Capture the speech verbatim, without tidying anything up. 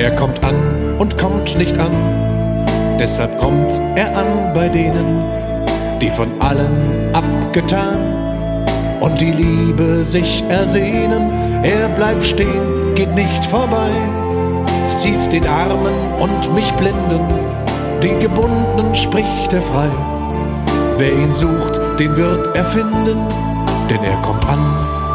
Er kommt an und kommt nicht an, deshalb kommt er an bei denen, die von allen abgetan und die Liebe sich ersehnen. Er bleibt stehen, geht nicht vorbei, zieht den Armen und mich Blinden, den Gebundenen spricht er frei. Wer ihn sucht, den wird er finden, denn er kommt an